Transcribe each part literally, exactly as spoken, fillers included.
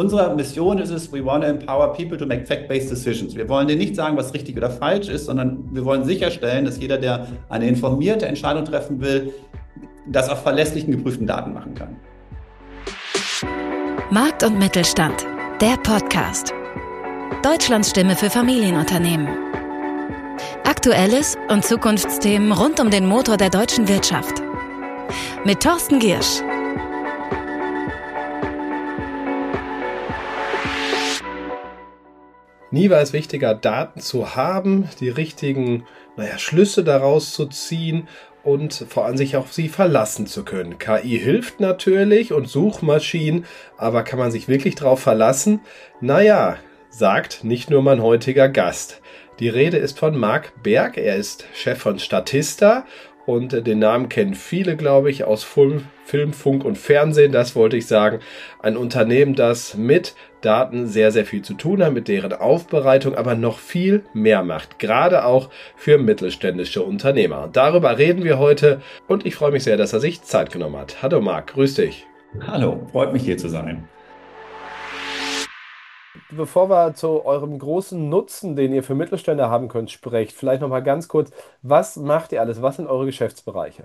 unsere Mission ist es, we want to empower people to make fact-based decisions. Wir wollen denen nicht sagen, was richtig oder falsch ist, sondern wir wollen sicherstellen, dass jeder, der eine informierte Entscheidung treffen will, das auf verlässlichen, geprüften Daten machen kann. Markt und Mittelstand, der Podcast. Deutschlands Stimme für Familienunternehmen. Aktuelles und Zukunftsthemen rund um den Motor der deutschen Wirtschaft. Mit Thorsten Giersch. Nie war es wichtiger, Daten zu haben, die richtigen, naja, Schlüsse daraus zu ziehen und vor allem sich auf sie verlassen zu können. K I hilft natürlich und Suchmaschinen, aber kann man sich wirklich drauf verlassen? Naja, sagt nicht nur mein heutiger Gast. Die Rede ist von Marc Berg, er ist Chef von Statista und den Namen kennen viele, glaube ich, aus Film, Film, Funk und Fernsehen, das wollte ich sagen. Ein Unternehmen, das mit Daten sehr, sehr viel zu tun hat, mit deren Aufbereitung aber noch viel mehr macht, gerade auch für mittelständische Unternehmer. Darüber reden wir heute und ich freue mich sehr, dass er sich Zeit genommen hat. Hallo Marc, grüß dich. Hallo, freut mich hier zu sein. Bevor wir zu eurem großen Nutzen, den ihr für Mittelständler haben könnt, sprecht, vielleicht noch mal ganz kurz, was macht ihr alles? Was sind eure Geschäftsbereiche?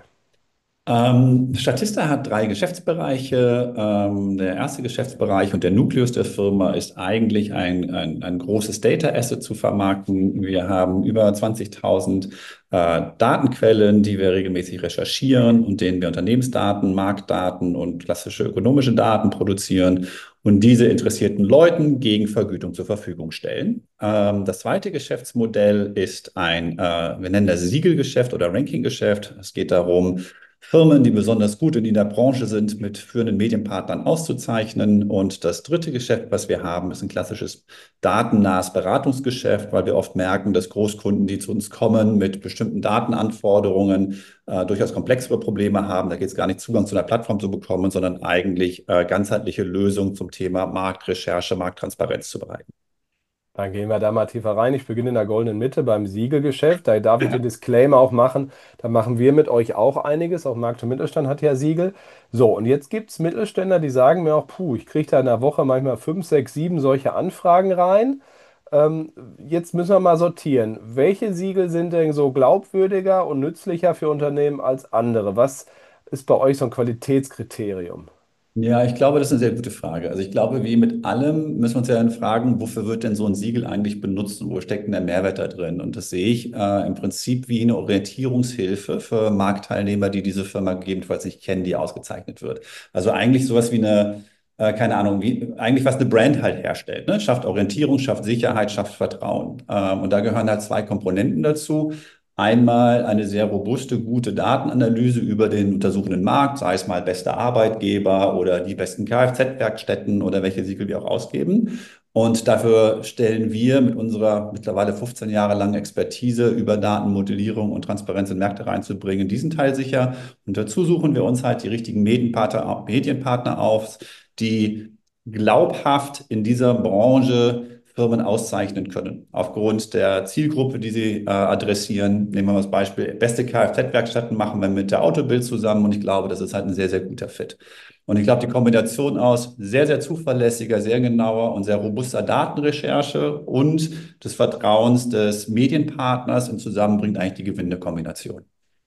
Ähm, Statista hat drei Geschäftsbereiche. Ähm, der erste Geschäftsbereich und der Nukleus der Firma ist eigentlich ein, ein, ein großes Data Asset zu vermarkten. Wir haben über zwanzigtausend äh, Datenquellen, die wir regelmäßig recherchieren und denen wir Unternehmensdaten, Marktdaten und klassische ökonomische Daten produzieren und diese interessierten Leuten gegen Vergütung zur Verfügung stellen. Ähm, das zweite Geschäftsmodell ist ein, äh, wir nennen das Siegelgeschäft oder Rankinggeschäft. Es geht darum, Firmen, die besonders gut in der Branche sind, mit führenden Medienpartnern auszuzeichnen. Und das dritte Geschäft, was wir haben, ist ein klassisches datennahes Beratungsgeschäft, weil wir oft merken, dass Großkunden, die zu uns kommen mit bestimmten Datenanforderungen, äh, durchaus komplexere Probleme haben. Da geht es gar nicht, Zugang zu einer Plattform zu bekommen, sondern eigentlich äh, ganzheitliche Lösungen zum Thema Marktrecherche, Markttransparenz zu bereiten. Dann gehen wir da mal tiefer rein. Ich beginne in der goldenen Mitte beim Siegelgeschäft. Da darf ich den Disclaimer auch machen. Da machen wir mit euch auch einiges. Auch Markt und Mittelstand hat ja Siegel. So, und jetzt gibt es Mittelständler, die sagen mir auch, puh, ich kriege da in der Woche manchmal fünf, sechs, sieben solche Anfragen rein. Ähm, jetzt müssen wir mal sortieren. Welche Siegel sind denn so glaubwürdiger und nützlicher für Unternehmen als andere? Was ist bei euch so ein Qualitätskriterium? Ja, ich glaube, das ist eine sehr gute Frage. Also ich glaube, wie mit allem müssen wir uns ja dann fragen, wofür wird denn so ein Siegel eigentlich benutzt und wo steckt denn der Mehrwert da drin? Und das sehe ich äh, im Prinzip wie eine Orientierungshilfe für Marktteilnehmer, die diese Firma gegebenenfalls nicht kennen, die ausgezeichnet wird. Also eigentlich sowas wie eine, äh, keine Ahnung, wie eigentlich was eine Brand halt herstellt, ne? Schafft Orientierung, schafft Sicherheit, schafft Vertrauen. Ähm, und da gehören halt zwei Komponenten dazu. Einmal eine sehr robuste, gute Datenanalyse über den untersuchenden Markt, sei es mal bester Arbeitgeber oder die besten Kfz-Werkstätten oder welche Siegel wir auch ausgeben. Und dafür stellen wir mit unserer mittlerweile fünfzehn Jahre langen Expertise über Datenmodellierung und Transparenz in Märkte reinzubringen, diesen Teil sicher. Und dazu suchen wir uns halt die richtigen Medienpartner, Medienpartner auf, die glaubhaft in dieser Branche Firmen auszeichnen können. Aufgrund der Zielgruppe, die sie äh, adressieren. Nehmen wir mal das Beispiel, beste Kfz-Werkstätten machen wir mit der Autobild zusammen und ich glaube, das ist halt ein sehr, sehr guter Fit. Und ich glaube, die Kombination aus sehr, sehr zuverlässiger, sehr genauer und sehr robuster Datenrecherche und des Vertrauens des Medienpartners im Zusammen bringt eigentlich die gewinnende Kombination.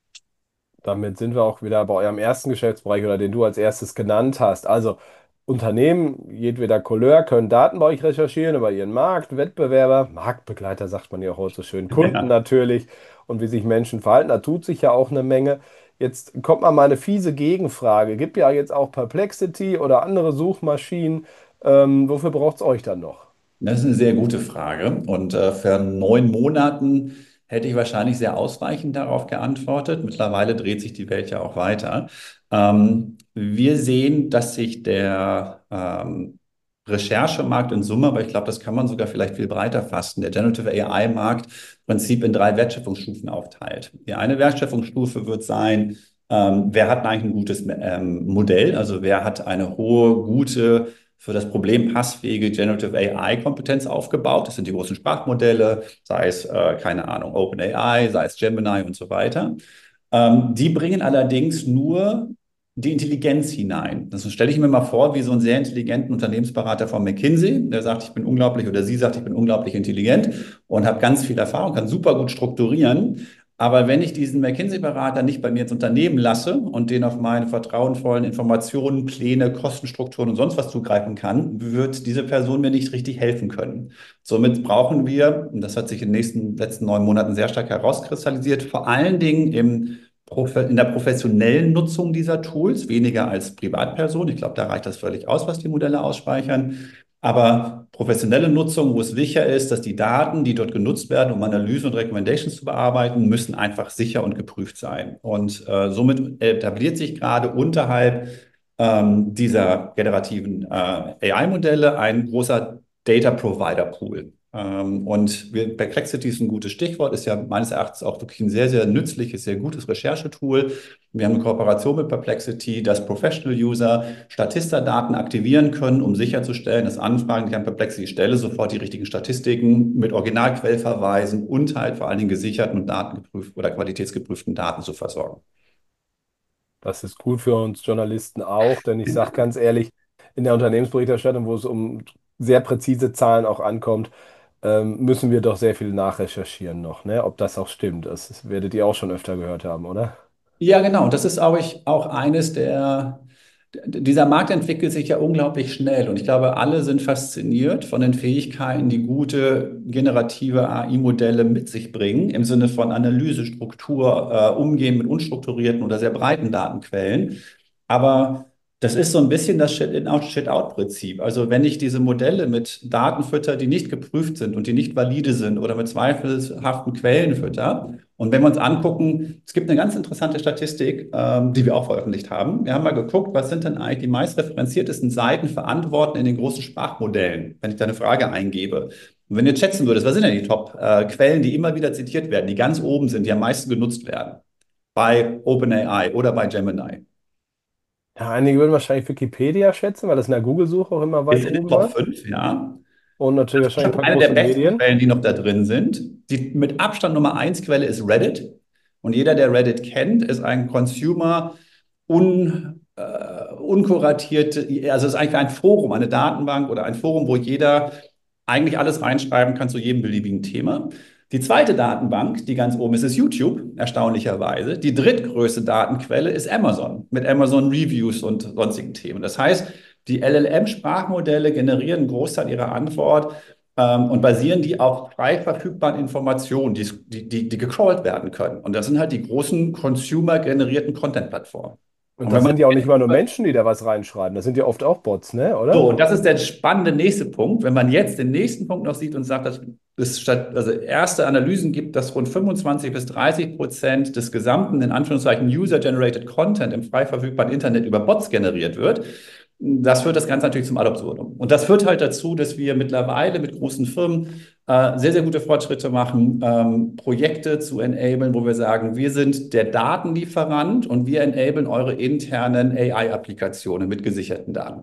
Damit sind wir auch wieder bei eurem ersten Geschäftsbereich oder den du als erstes genannt hast. Also Unternehmen jedweder Couleur können Daten bei euch recherchieren über ihren Markt, Wettbewerber, Marktbegleiter sagt man ja auch heute so schön, Kunden Ja. natürlich und wie sich Menschen verhalten. Da tut sich ja auch eine Menge. Jetzt kommt mal meine fiese Gegenfrage. Gibt ja jetzt auch Perplexity oder andere Suchmaschinen. Ähm, wofür braucht es euch dann noch? Das ist eine sehr gute Frage. Und äh, für neun Monaten hätte ich wahrscheinlich sehr ausweichend darauf geantwortet. Mittlerweile dreht sich die Welt ja auch weiter. Ähm, wir sehen, dass sich der ähm, Recherchemarkt in Summe, aber ich glaube, das kann man sogar vielleicht viel breiter fassen, der Generative A I-Markt im Prinzip in drei Wertschöpfungsstufen aufteilt. Die eine Wertschöpfungsstufe wird sein, ähm, wer hat eigentlich ein gutes ähm, Modell, also wer hat eine hohe, gute für das Problem passfähige Generative A I-Kompetenz aufgebaut. Das sind die großen Sprachmodelle, sei es, äh, keine Ahnung, OpenAI, sei es Gemini und so weiter. Ähm, die bringen allerdings nur die Intelligenz hinein. Das stelle ich mir mal vor, wie so einen sehr intelligenten Unternehmensberater von McKinsey, der sagt, ich bin unglaublich, oder sie sagt, ich bin unglaublich intelligent und habe ganz viel Erfahrung, kann super gut strukturieren. Aber wenn ich diesen McKinsey-Berater nicht bei mir ins Unternehmen lasse und den auf meine vertrauensvollen Informationen, Pläne, Kostenstrukturen und sonst was zugreifen kann, wird diese Person mir nicht richtig helfen können. Somit brauchen wir, und das hat sich in den nächsten letzten neun Monaten sehr stark herauskristallisiert, vor allen Dingen im in der professionellen Nutzung dieser Tools, weniger als Privatperson. Ich glaube, da reicht das völlig aus, was die Modelle ausspeichern. Aber professionelle Nutzung, wo es sicher ist, dass die Daten, die dort genutzt werden, um Analysen und Recommendations zu bearbeiten, müssen einfach sicher und geprüft sein. Und äh, somit etabliert sich gerade unterhalb ähm, dieser generativen äh, A I-Modelle ein großer Data Provider Pool. Ähm, und wir, Perplexity ist ein gutes Stichwort, ist ja meines Erachtens auch wirklich ein sehr, sehr nützliches, sehr gutes Recherchetool. Wir haben eine Kooperation mit Perplexity, dass Professional User Statista-Daten aktivieren können, um sicherzustellen, dass Anfragen, die ich an Perplexity stelle, sofort die richtigen Statistiken mit Originalquellverweisen und halt vor allen Dingen gesicherten und datengeprüften oder qualitätsgeprüften Daten zu versorgen. Das ist cool für uns Journalisten auch, denn ich sage ganz ehrlich, in der Unternehmensberichterstattung, wo es um sehr präzise Zahlen auch ankommt, ähm, müssen wir doch sehr viel nachrecherchieren noch, ne? Ob das auch stimmt. Das, das werdet ihr auch schon öfter gehört haben, oder? Ja, genau. Das ist auch, ich, auch eines der, dieser Markt entwickelt sich ja unglaublich schnell und ich glaube, alle sind fasziniert von den Fähigkeiten, die gute generative A I-Modelle mit sich bringen, im Sinne von Analyse, Struktur, äh, Umgehen mit unstrukturierten oder sehr breiten Datenquellen. Aber das ist so ein bisschen das Shit-in-out, Shit-out-Prinzip. Also wenn ich diese Modelle mit Daten fütter, die nicht geprüft sind und die nicht valide sind oder mit zweifelhaften Quellen fütter. Und wenn wir uns angucken, es gibt eine ganz interessante Statistik, ähm, die wir auch veröffentlicht haben. Wir haben mal geguckt, was sind denn eigentlich die meist referenziertesten Seiten für Antworten in den großen Sprachmodellen, wenn ich da eine Frage eingebe. Und wenn du jetzt schätzen würdest, was sind denn die Top-Quellen, die immer wieder zitiert werden, die ganz oben sind, die am meisten genutzt werden? Bei OpenAI oder bei Gemini? Ja, einige würden wahrscheinlich Wikipedia schätzen, weil das in der Google-Suche auch immer Ist weit in den oben Top war. fünf, ja. Und natürlich Das ist wahrscheinlich schon ein paar eine der große besten Medien. Quellen, die noch da drin sind. Die mit Abstand Nummer eins Quelle ist Reddit. Und jeder, der Reddit kennt, ist ein Consumer un, äh, unkuratierte, also es ist eigentlich ein Forum, eine Datenbank oder ein Forum, wo jeder eigentlich alles reinschreiben kann zu jedem beliebigen Thema. Die zweite Datenbank, die ganz oben ist, ist YouTube, erstaunlicherweise. Die drittgrößte Datenquelle ist Amazon mit Amazon Reviews und sonstigen Themen. Das heißt, die L L M-Sprachmodelle generieren einen Großteil ihrer Antwort ähm, und basieren die auf frei verfügbaren Informationen, die, die, die, die gecrawlt werden können. Und das sind halt die großen consumer-generierten Content-Plattformen. Und Und wenn das man sind ja auch nicht mal nur Menschen, die da was reinschreiben. Das sind ja oft auch Bots, ne? so, Oder? und das ist der spannende nächste Punkt. Wenn man jetzt den nächsten Punkt noch sieht und sagt, dass es statt, also erste Analysen gibt, dass rund fünfundzwanzig bis dreißig Prozent des gesamten, in Anführungszeichen, User-Generated Content im frei verfügbaren Internet über Bots generiert wird. Das führt das Ganze natürlich zum Ad absurdum. Und das führt halt dazu, dass wir mittlerweile mit großen Firmen äh, sehr, sehr gute Fortschritte machen, ähm, Projekte zu enablen, wo wir sagen, wir sind der Datenlieferant und wir enablen eure internen A I-Applikationen mit gesicherten Daten.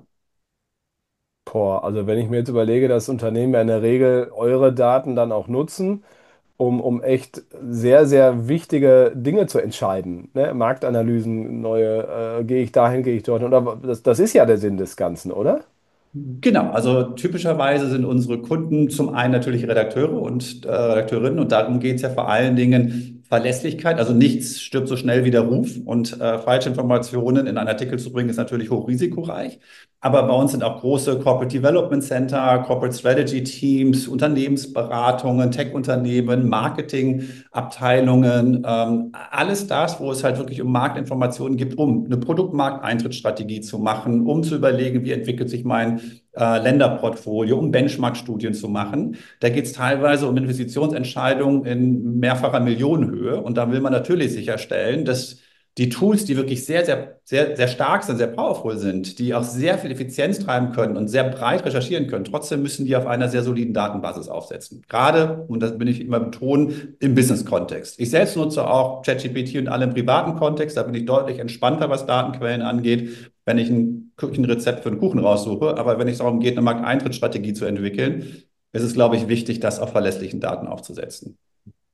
Boah, also wenn ich mir jetzt überlege, dass Unternehmen ja in der Regel eure Daten dann auch nutzen, um, um echt sehr, sehr wichtige Dinge zu entscheiden. Ne? Marktanalysen, neue, äh, gehe ich dahin, gehe ich dorthin. Oder das, das ist ja der Sinn des Ganzen, oder? Genau, also typischerweise sind unsere Kunden zum einen natürlich Redakteure und äh, Redakteurinnen und darum geht es ja vor allen Dingen Verlässlichkeit. Also nichts stirbt so schnell wie der Ruf und äh, falsche Informationen in einen Artikel zu bringen ist natürlich hochrisikoreich. Aber bei uns sind auch große Corporate Development Center, Corporate Strategy Teams, Unternehmensberatungen, Tech-Unternehmen, Marketingabteilungen, ähm, alles das, wo es halt wirklich um Marktinformationen geht, um eine Produktmarkteintrittsstrategie zu machen, um zu überlegen, wie entwickelt sich mein äh, Länderportfolio, um Benchmark-Studien zu machen. Da geht es teilweise um Investitionsentscheidungen in mehrfacher Millionenhöhe. Und da will man natürlich sicherstellen, dass die Tools, die wirklich sehr, sehr, sehr, sehr stark sind, sehr powerful sind, die auch sehr viel Effizienz treiben können und sehr breit recherchieren können, trotzdem müssen die auf einer sehr soliden Datenbasis aufsetzen. Gerade, und das bin ich immer betonen, im Business-Kontext. Ich selbst nutze auch ChatGPT und alle im privaten Kontext, da bin ich deutlich entspannter, was Datenquellen angeht, wenn ich ein Küchenrezept für einen Kuchen raussuche. Aber wenn es darum geht, eine Markteintrittsstrategie zu entwickeln, ist es, glaube ich, wichtig, das auf verlässlichen Daten aufzusetzen.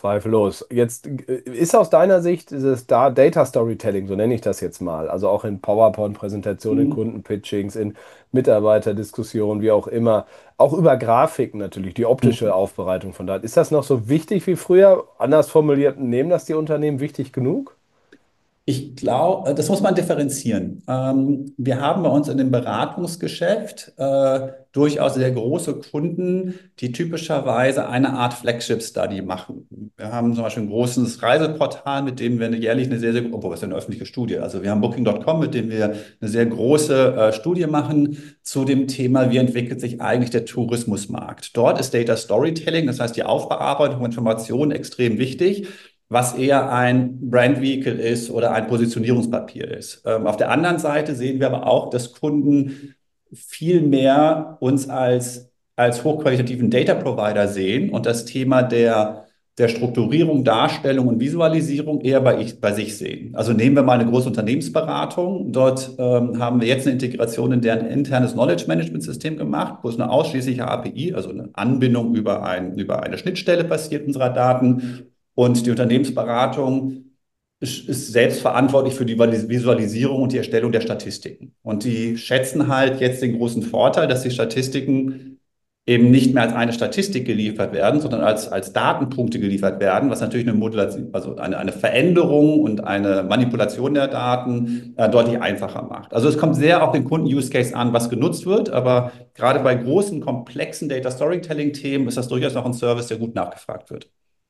Zweifellos. Jetzt äh, ist aus deiner Sicht dieses Da- Data Storytelling, so nenne ich das jetzt mal, also auch in PowerPoint-Präsentationen, in Mhm. Kundenpitchings, in Mitarbeiterdiskussionen, wie auch immer, auch über Grafiken natürlich, die optische Aufbereitung von Daten. Ist das noch so wichtig wie früher? Anders formuliert, nehmen das die Unternehmen wichtig genug? Ich glaube, das muss man differenzieren. Ähm, wir haben bei uns in dem Beratungsgeschäft äh, durchaus sehr große Kunden, die typischerweise eine Art Flagship-Study machen. Wir haben zum Beispiel ein großes Reiseportal, mit dem wir eine, jährlich eine sehr, sehr, obwohl das ist eine öffentliche Studie. Also wir haben Booking Punkt com, mit dem wir eine sehr große äh, Studie machen zu dem Thema, wie entwickelt sich eigentlich der Tourismusmarkt. Dort ist Data Storytelling, das heißt die Aufbearbeitung von Informationen, extrem wichtig, was eher ein Brand Vehicle ist oder ein Positionierungspapier ist. Ähm, auf der anderen Seite sehen wir aber auch, dass Kunden viel mehr uns als, als hochqualitativen Data Provider sehen und das Thema der, der Strukturierung, Darstellung und Visualisierung eher bei, ich, bei sich sehen. Also nehmen wir mal eine große Unternehmensberatung. Dort ähm, haben wir jetzt eine Integration in deren internes Knowledge Management System gemacht, wo es eine ausschließliche A P I, also eine Anbindung über, ein, über eine Schnittstelle passiert unserer Daten. Und die Unternehmensberatung ist, ist selbst verantwortlich für die Visualisierung und die Erstellung der Statistiken. Und die schätzen halt jetzt den großen Vorteil, dass die Statistiken eben nicht mehr als eine Statistik geliefert werden, sondern als, als Datenpunkte geliefert werden, was natürlich eine Modulation, also eine, eine Veränderung und eine Manipulation der Daten äh, deutlich einfacher macht. Also es kommt sehr auf den Kunden-Use-Case an, was genutzt wird, aber gerade bei großen, komplexen Data Storytelling-Themen ist das durchaus noch ein Service, der gut nachgefragt wird.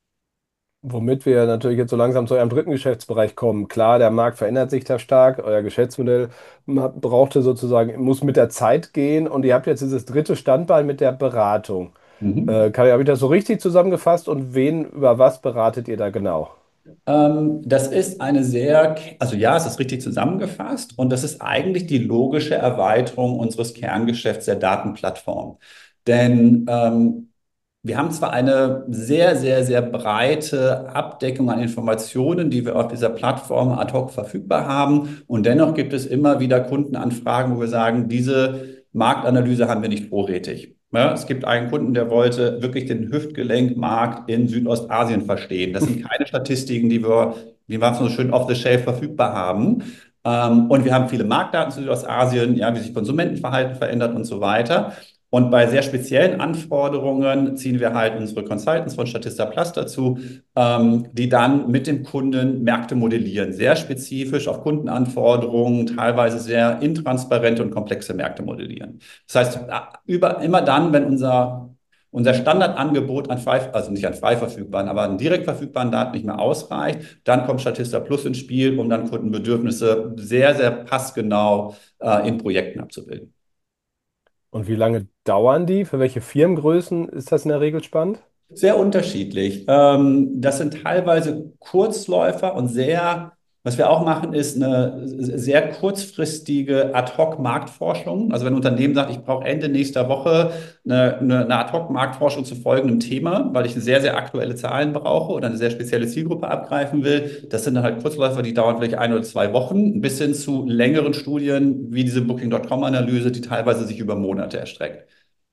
Womit wir natürlich jetzt so langsam zu eurem dritten Geschäftsbereich kommen. Klar, der Markt verändert sich da stark. Euer Geschäftsmodell ma- brauchte sozusagen, muss mit der Zeit gehen. Und ihr habt jetzt dieses dritte Standbein mit der Beratung. Mhm. Äh, kann, habe ich das so richtig zusammengefasst? Und wen, über was beratet ihr da genau? Ähm, das ist eine sehr, also ja, es ist richtig zusammengefasst und das ist eigentlich die logische Erweiterung unseres Kerngeschäfts der Datenplattform. Denn ähm, wir haben zwar eine sehr, sehr, sehr breite Abdeckung an Informationen, die wir auf dieser Plattform ad hoc verfügbar haben. Und dennoch gibt es immer wieder Kundenanfragen, wo wir sagen, diese Marktanalyse haben wir nicht vorrätig. Ja, es gibt einen Kunden, der wollte wirklich den Hüftgelenkmarkt in Südostasien verstehen. Das sind keine Statistiken, die wir, wie wir so schön off the shelf verfügbar haben. Ähm, und wir haben viele Marktdaten zu Südostasien, ja, wie sich Konsumentenverhalten verändert und so weiter. Und bei sehr speziellen Anforderungen ziehen wir halt unsere Consultants von Statista Plus dazu, ähm, die dann mit dem Kunden Märkte modellieren, sehr spezifisch auf Kundenanforderungen, teilweise sehr intransparente und komplexe Märkte modellieren. Das heißt, äh, über, immer dann, wenn unser, unser Standardangebot an frei, also nicht an frei verfügbaren, aber an direkt verfügbaren Daten nicht mehr ausreicht, dann kommt Statista Plus ins Spiel, um dann Kundenbedürfnisse sehr, sehr passgenau äh, in Projekten abzubilden. Und wie lange dauern die? Für welche Firmengrößen ist das in der Regel spannend? Sehr unterschiedlich. Ähm, das sind teilweise Kurzläufer und sehr, was wir auch machen, ist eine sehr kurzfristige Ad-hoc-Marktforschung. Also wenn ein Unternehmen sagt, ich brauche Ende nächster Woche eine, eine, eine Ad-hoc-Marktforschung zu folgendem Thema, weil ich sehr, sehr aktuelle Zahlen brauche oder eine sehr spezielle Zielgruppe abgreifen will. Das sind dann halt Kurzläufer, die dauern vielleicht ein oder zwei Wochen, bis hin zu längeren Studien wie diese Booking Punkt com-Analyse, die teilweise sich über Monate erstreckt.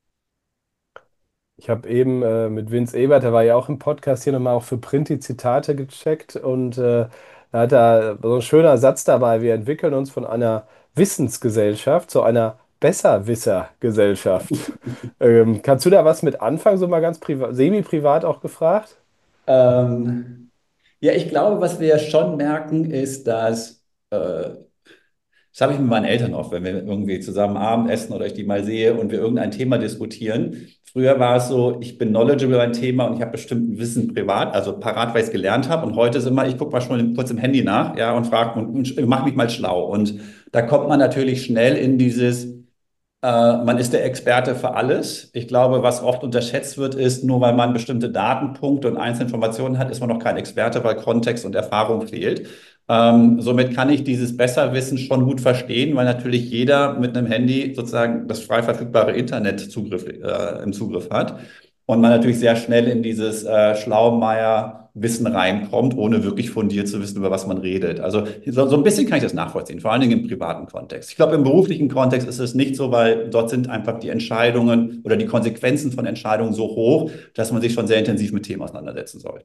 Ich habe eben äh, mit Vince Ebert, der war ja auch im Podcast hier nochmal auch für Print die Zitate gecheckt und äh, da hat er so ein schöner Satz dabei, wir entwickeln uns von einer Wissensgesellschaft zu einer Besserwissergesellschaft. Ähm, kannst du da was mit anfangen, so mal ganz privat, semi-privat auch gefragt? Ähm, Ja, ich glaube, was wir ja schon merken, ist, dass, äh, das habe ich mit meinen Eltern oft, wenn wir irgendwie zusammen Abendessen oder ich die mal sehe und wir irgendein Thema diskutieren. Früher war es so, ich bin knowledgeable über ein Thema und ich habe bestimmten Wissen privat, also parat, weil ich es gelernt habe. Und heute ist immer, ich gucke mal schon kurz im Handy nach, ja, und frage und, und mache mich mal schlau. Und da kommt man natürlich schnell in dieses, äh, man ist der Experte für alles. Ich glaube, was oft unterschätzt wird, ist, nur weil man bestimmte Datenpunkte und Einzelinformationen hat, ist man noch kein Experte, weil Kontext und Erfahrung fehlt. Ähm, somit kann ich dieses Besserwissen schon gut verstehen, weil natürlich jeder mit einem Handy sozusagen das frei verfügbare Internet Zugriff, äh, im Zugriff hat und man natürlich sehr schnell in dieses äh, Schlaumeier-Wissen reinkommt, ohne wirklich fundiert zu wissen, über was man redet. Also so, so ein bisschen kann ich das nachvollziehen, vor allen Dingen im privaten Kontext. Ich glaube, im beruflichen Kontext ist es nicht so, weil dort sind einfach die Entscheidungen oder die Konsequenzen von Entscheidungen so hoch, dass man sich schon sehr intensiv mit Themen auseinandersetzen soll.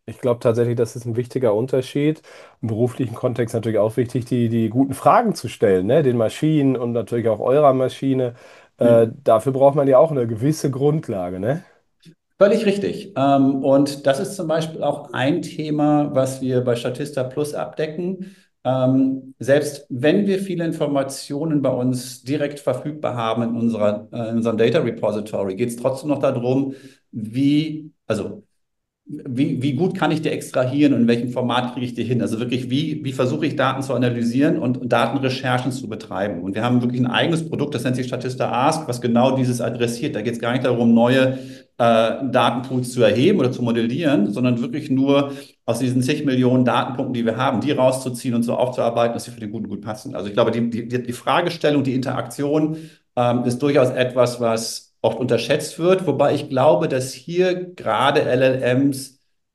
Ich glaube tatsächlich, das ist ein wichtiger Unterschied. Im beruflichen Kontext natürlich auch wichtig, die, die guten Fragen zu stellen, ne? Den Maschinen und natürlich auch eurer Maschine. Äh, Hm. dafür braucht man ja auch eine gewisse Grundlage, ne? Völlig richtig. Ähm, und das ist zum Beispiel auch ein Thema, was wir bei Statista Plus abdecken. Ähm, selbst wenn wir viele Informationen bei uns direkt verfügbar haben in unserer, äh, in unserem Data Repository, geht es trotzdem noch darum, wie, also wie, wie gut kann ich die extrahieren und in welchem Format kriege ich die hin? Also wirklich, wie, wie versuche ich Daten zu analysieren und Datenrecherchen zu betreiben? Und wir haben wirklich ein eigenes Produkt, das nennt sich Statista Ask, was genau dieses adressiert. Da geht es gar nicht darum, neue äh, Datenpools zu erheben oder zu modellieren, sondern wirklich nur aus diesen zig Millionen Datenpunkten, die wir haben, die rauszuziehen und so aufzuarbeiten, dass sie für den Guten gut passen. Also ich glaube, die, die, die Fragestellung, die Interaktion ähm, ist durchaus etwas, was oft unterschätzt wird, wobei ich glaube, dass hier gerade L L Ms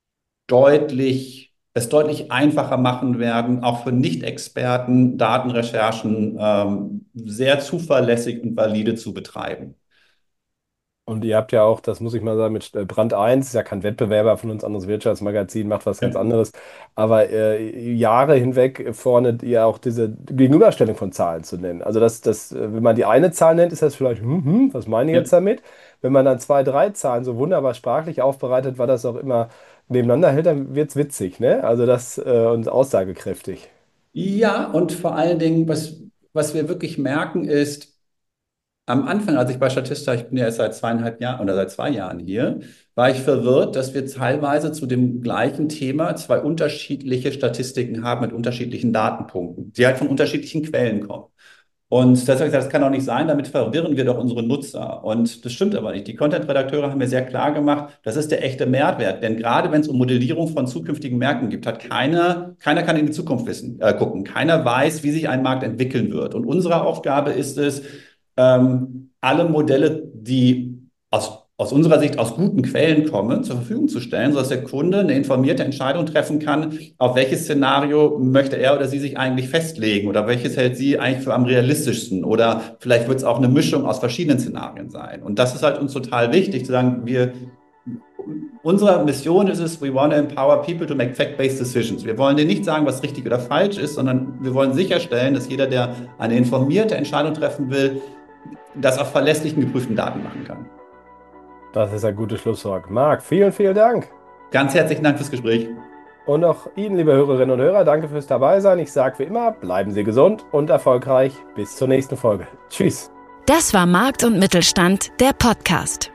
deutlich, es deutlich einfacher machen werden, auch für Nicht-Experten Datenrecherchen ähm, sehr zuverlässig und valide zu betreiben. Und ihr habt ja auch, das muss ich mal sagen, mit äh, Brand eins, ist ja kein Wettbewerber von uns, anderes Wirtschaftsmagazin, macht was ganz Ja. anderes, aber äh, Jahre hinweg vorne ja auch diese Gegenüberstellung von Zahlen zu nennen. Also das, das, äh, wenn man die eine Zahl nennt, ist das vielleicht, hm, hm, was meine ich Ja. jetzt damit? Wenn man dann zwei, drei Zahlen so wunderbar sprachlich aufbereitet, weil das auch immer nebeneinander hält, dann wird es witzig, ne? Also das äh, und aussagekräftig. Ja, und vor allen Dingen, was, was wir wirklich merken, ist, am Anfang, als ich bei Statista, ich bin ja erst seit zweieinhalb Jahren oder seit zwei Jahren hier, war ich verwirrt, dass wir teilweise zu dem gleichen Thema zwei unterschiedliche Statistiken haben mit unterschiedlichen Datenpunkten, die halt von unterschiedlichen Quellen kommen. Und das habe ich gesagt, das kann doch nicht sein, damit verwirren wir doch unsere Nutzer. Und das stimmt aber nicht. Die Content-Redakteure haben mir sehr klar gemacht, das ist der echte Mehrwert. Denn gerade wenn es um Modellierung von zukünftigen Märkten geht, hat keiner, keiner kann in die Zukunft wissen, äh, gucken. Keiner weiß, wie sich ein Markt entwickeln wird. Und unsere Aufgabe ist es, ähm, alle Modelle, die aus, aus unserer Sicht aus guten Quellen kommen, zur Verfügung zu stellen, sodass der Kunde eine informierte Entscheidung treffen kann, auf welches Szenario möchte er oder sie sich eigentlich festlegen oder welches hält sie eigentlich für am realistischsten oder vielleicht wird es auch eine Mischung aus verschiedenen Szenarien sein. Und das ist halt uns total wichtig, zu sagen, wir unsere Mission ist es, we want to empower people to make fact-based decisions. Wir wollen denen nicht sagen, was richtig oder falsch ist, sondern wir wollen sicherstellen, dass jeder, der eine informierte Entscheidung treffen will, das auf verlässlichen, geprüften Daten machen kann. Das ist ein gutes Schlusswort. Marc, vielen, vielen Dank. Ganz herzlichen Dank fürs Gespräch. Und auch Ihnen, liebe Hörerinnen und Hörer, danke fürs Dabeisein. Ich sage wie immer, bleiben Sie gesund und erfolgreich. Bis zur nächsten Folge. Tschüss. Das war Markt und Mittelstand, der Podcast.